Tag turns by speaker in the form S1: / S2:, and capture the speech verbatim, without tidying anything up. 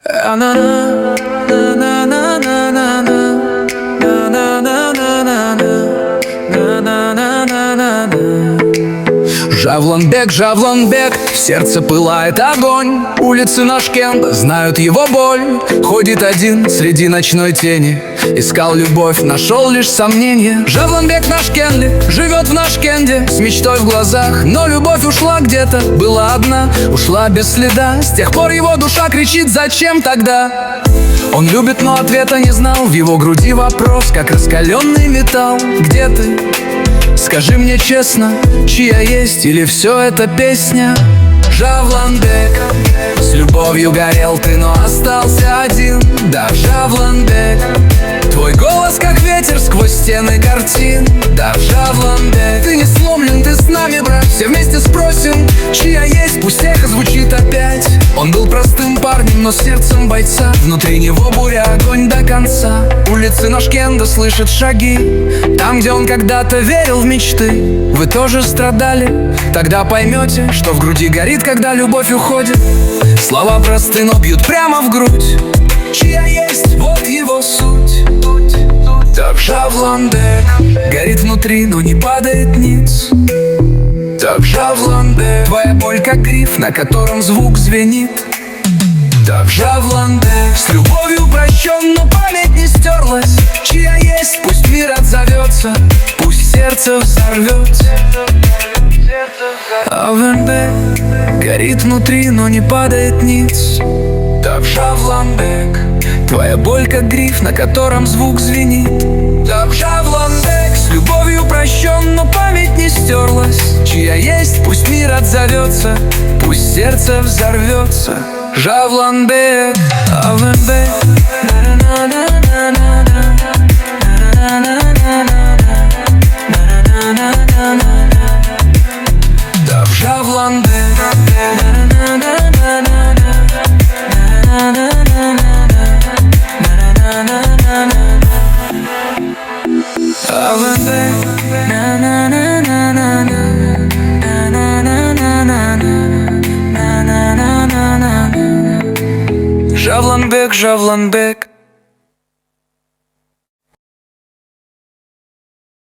S1: Жавланбек, Жавланбек, в сердце пылает огонь. Улицы Нашкенда знают его боль. Ходит один среди ночной тени, искал любовь, нашел лишь сомнение. Жавланбек Нашкенли живет в Нашкенде с мечтой в глазах, но любовь ушла где-то, была одна, ушла без следа. С тех пор его душа кричит: зачем тогда? Он любит, но ответа не знал. В его груди вопрос, как раскаленный металл. Где ты? Скажи мне честно, чья есть или все это песня? Жавланбек, с любовью горел ты, но остался один. Да, Жавланбек, твой голос как ветер сквозь стены картин. Да, Жавланбек, ты не сломлен, ты с нами, брат. Все вместе спросим, чья есть, пусть эхо звучит опять. Он был простым парнем, но сердцем бойца. Внутри него буря, огонь до конца. Улицы Нашкенда слышат шаги, там, где он когда-то верил в мечты. Вы тоже страдали? Тогда поймете, что в груди горит, когда любовь уходит. Слова просты, но бьют прямо в грудь. Чья есть, вот его суть. Так Жавланбек горит внутри, но не падает ниц. Так Жавланбек, твоя боль как гриф, на котором звук звенит. Так Жавланбек, с любовью прощен, но память не стерлась. Чья есть, пусть мир отзовется, пусть сердце взорвется. Жавланбек горит внутри, но не падает ниц. Так Жавланбек, твоя боль как гриф, на котором звук звенит. Так Жавланбек, с любовью прощен, но память не стерлась. Чья есть, пусть мир отзовется, пусть сердце взорвется. Жавланбек, Жавланбек, так Жавланбек, Жавланбек, Жавланбек.